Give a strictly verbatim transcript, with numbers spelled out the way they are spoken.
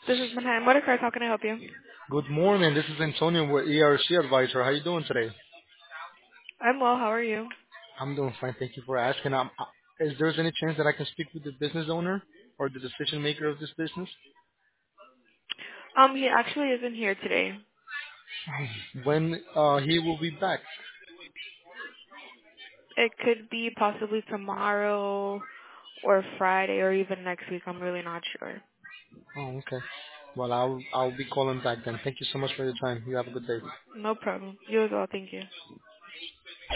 This is Manhattan Motorcars. How can I help you? Good morning. This is Antonio with E R C Advisor. How you doing today? I'm well. How are you? I'm doing fine. Thank you for asking. Um, uh, is there any chance that I can speak with the business owner or the decision maker of this business? Um, he actually isn't here today. When uh, he will be back? It could be possibly tomorrow or Friday or even next week. I'm really not sure. Oh, okay. Well, I'll I'll be calling back then. Thank you so much for your time. You have a good day. No problem. You as well. Thank you.